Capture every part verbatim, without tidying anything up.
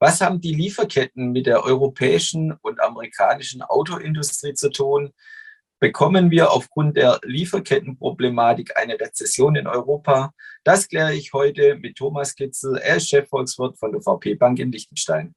Was haben die Lieferketten mit der europäischen und amerikanischen Autoindustrie zu tun? Bekommen wir aufgrund der Lieferkettenproblematik eine Rezession in Europa? Das kläre ich heute mit Thomas Kitzel. Er ist Chefvolkswirt von der V P Bank in Liechtenstein.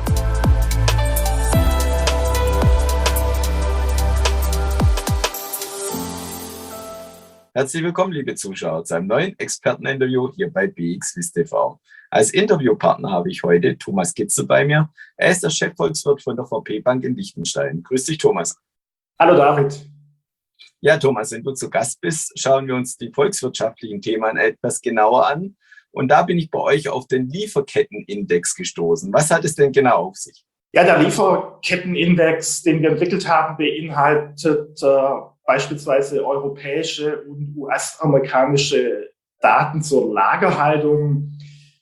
Herzlich willkommen, liebe Zuschauer, zu einem neuen Experteninterview hier bei B X W I S T V. Als Interviewpartner habe ich heute Thomas Kitzel bei mir. Er ist der Chefvolkswirt von der V P Bank in Liechtenstein. Grüß dich, Thomas. Hallo, David. Ja, Thomas, wenn du zu Gast bist, schauen wir uns die volkswirtschaftlichen Themen etwas genauer an. Und da bin ich bei euch auf den Lieferkettenindex gestoßen. Was hat es denn genau auf sich? Ja, der Lieferkettenindex, den wir entwickelt haben, beinhaltet äh, beispielsweise europäische und U S-amerikanische Daten zur Lagerhaltung,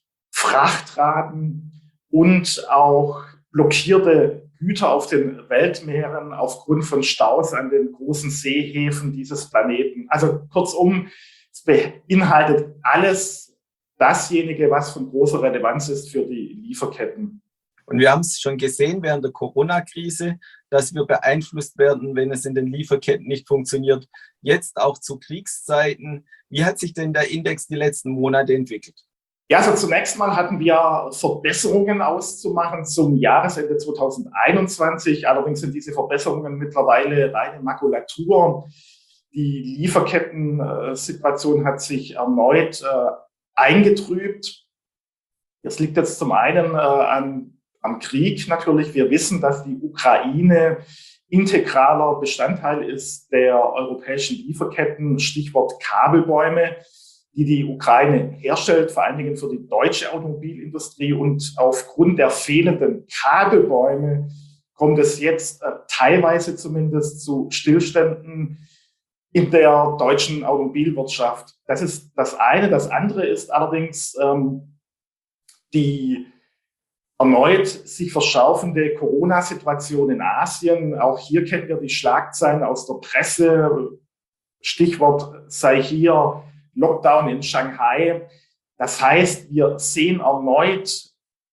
Frachtraten und auch blockierte Güter auf den Weltmeeren aufgrund von Staus an den großen Seehäfen dieses Planeten. Also kurzum, es beinhaltet alles dasjenige, was von großer Relevanz ist für die Lieferketten. Und wir haben es schon gesehen während der Corona-Krise, dass wir beeinflusst werden, wenn es in den Lieferketten nicht funktioniert. Jetzt auch zu Kriegszeiten. Wie hat sich denn der Index die letzten Monate entwickelt? Ja, also zunächst mal hatten wir Verbesserungen auszumachen zum Jahresende zweitausendeinundzwanzig. Allerdings sind diese Verbesserungen mittlerweile reine Makulatur. Die Lieferketten-Situation hat sich erneut äh, eingetrübt. Das liegt jetzt zum einen äh, an am Krieg natürlich. Wir wissen, dass die Ukraine integraler Bestandteil ist der europäischen Lieferketten, Stichwort Kabelbäume, die die Ukraine herstellt, vor allen Dingen für die deutsche Automobilindustrie. Und aufgrund der fehlenden Kabelbäume kommt es jetzt äh, teilweise zumindest zu Stillständen in der deutschen Automobilwirtschaft. Das ist das eine. Das andere ist allerdings ähm, die erneut sich verschärfende Corona-Situation in Asien. Auch hier kennen wir die Schlagzeilen aus der Presse. Stichwort sei hier Lockdown in Shanghai. Das heißt, wir sehen erneut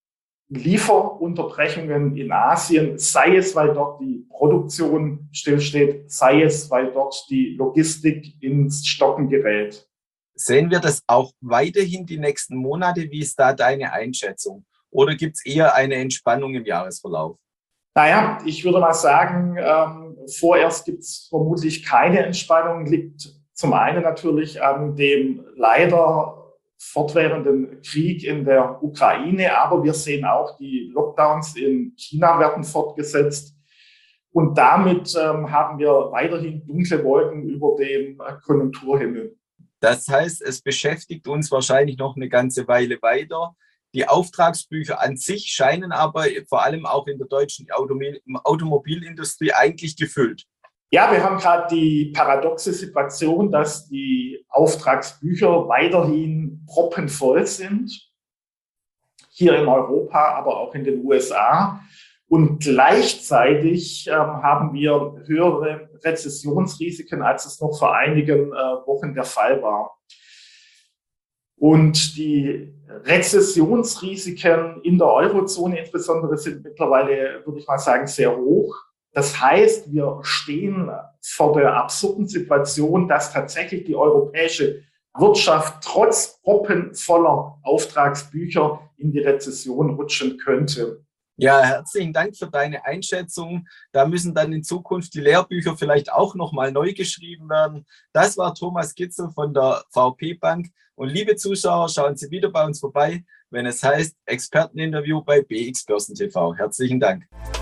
Lieferunterbrechungen in Asien, sei es, weil dort die Produktion stillsteht, sei es, weil dort die Logistik ins Stocken gerät. Sehen wir das auch weiterhin die nächsten Monate? Wie ist da deine Einschätzung? Oder gibt es eher eine Entspannung im Jahresverlauf? Naja, ich würde mal sagen, ähm, vorerst gibt es vermutlich keine Entspannung. Liegt zum einen natürlich an dem leider fortwährenden Krieg in der Ukraine, aber wir sehen auch, die Lockdowns in China werden fortgesetzt. Und damit ähm, haben wir weiterhin dunkle Wolken über dem Konjunkturhimmel. Das heißt, es beschäftigt uns wahrscheinlich noch eine ganze Weile weiter. Die Auftragsbücher an sich scheinen aber vor allem auch in der deutschen Automobilindustrie eigentlich gefüllt. Ja, wir haben gerade die paradoxe Situation, dass die Auftragsbücher weiterhin proppenvoll sind, hier in Europa, aber auch in den U S A. Und gleichzeitig ähm, haben wir höhere Rezessionsrisiken, als es noch vor einigen äh, Wochen der Fall war. Und die Rezessionsrisiken in der Eurozone insbesondere sind mittlerweile, würde ich mal sagen, sehr hoch. Das heißt, wir stehen vor der absurden Situation, dass tatsächlich die europäische Wirtschaft trotz proppenvoller Auftragsbücher in die Rezession rutschen könnte. Ja, herzlichen Dank für deine Einschätzung. Da müssen dann in Zukunft die Lehrbücher vielleicht auch nochmal neu geschrieben werden. Das war Thomas Kitzel von der V P Bank. Und liebe Zuschauer, schauen Sie wieder bei uns vorbei, wenn es heißt Experteninterview bei B X Börsen T V. Herzlichen Dank.